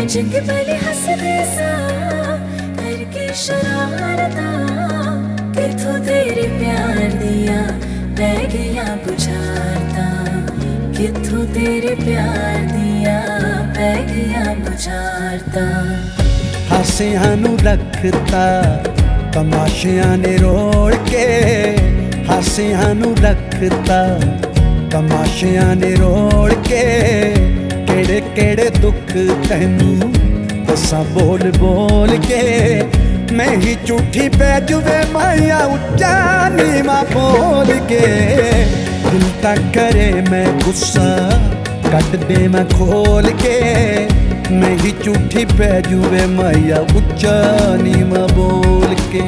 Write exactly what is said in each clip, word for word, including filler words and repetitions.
चंगे भले हसदे सा करके शरारता किथों तेरे प्यार दिया पै गया बुझारता किथों तेरे प्यार दिया पै गया बुझारता। हासियां नू रखता तमाशियां ने रोड़ के हासियां नू रखता तमाशियां ने रोड़ के केड़े केड़े दुख तैनू दसा बोल बोल के मैं ही झूठी पै जुवे माया उच्चा नीवा बोल के दिल तक करे मैं गुस्सा कट दे मैं खोल के मैं ही झूठी पै जुवे माया उच्चा नीवा बोल के।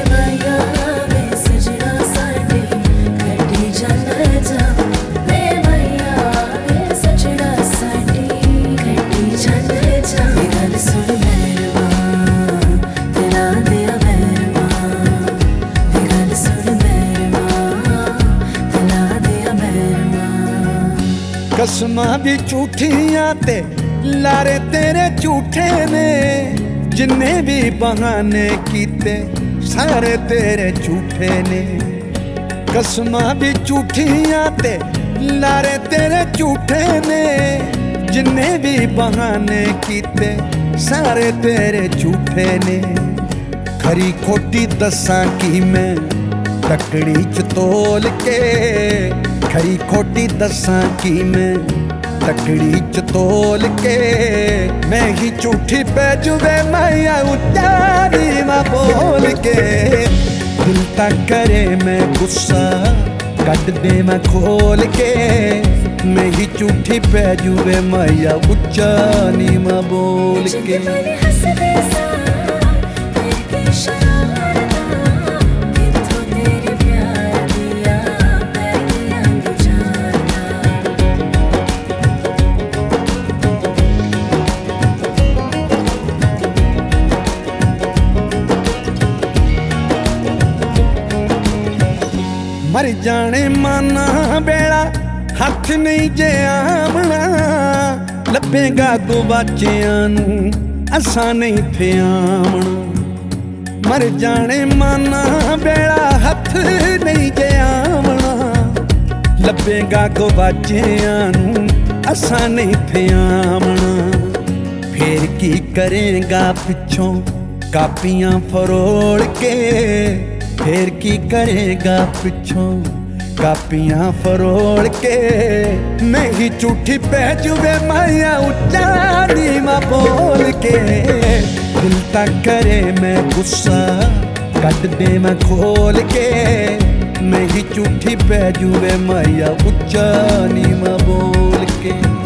कसमां भी झूठियां ते लारे तेरे झूठे ने जिन्ने भी बहाने कीते सारे तेरे झूठे ने। कसमां भी झूठियां ते लारे तेरे झूठे ने जिन्ने भी बहाने कीते सारे तेरे झूठे ने। खरी खोटी दसां की मैं तकड़ी च तोल के खरी खोटी दसां की मैं तकड़ी च तोल के मैं ही झूठी पै जुवे माया उच्चा नीवा बोल के दिल तक करे मैं गुस्सा कट दे मैं खोल के मैं ही झूठी पै जुवे माया उच्चा नीवा बोल के। मर जाने माना बेड़ा हथ नहीं जे आमना लभेगा गुवाचियां नू असां नहीं थे आमना। मर जाने माना बेड़ा हथ नहीं जे आमना लभेगा गुवाचियां नू असां नहीं थे आमना। फिर की करेगा पिछों कापियां फरोड़ के फिर की करेगा पिछों कापियां फरोड़ के मैं ही झूठी पै जुवे माया उच्चा नीवा बोल के दिल तक करे मैं गुस्सा कट दे मैं खोल के मैं ही झूठी पै जुवे माया उच्चा नीवा बोल के।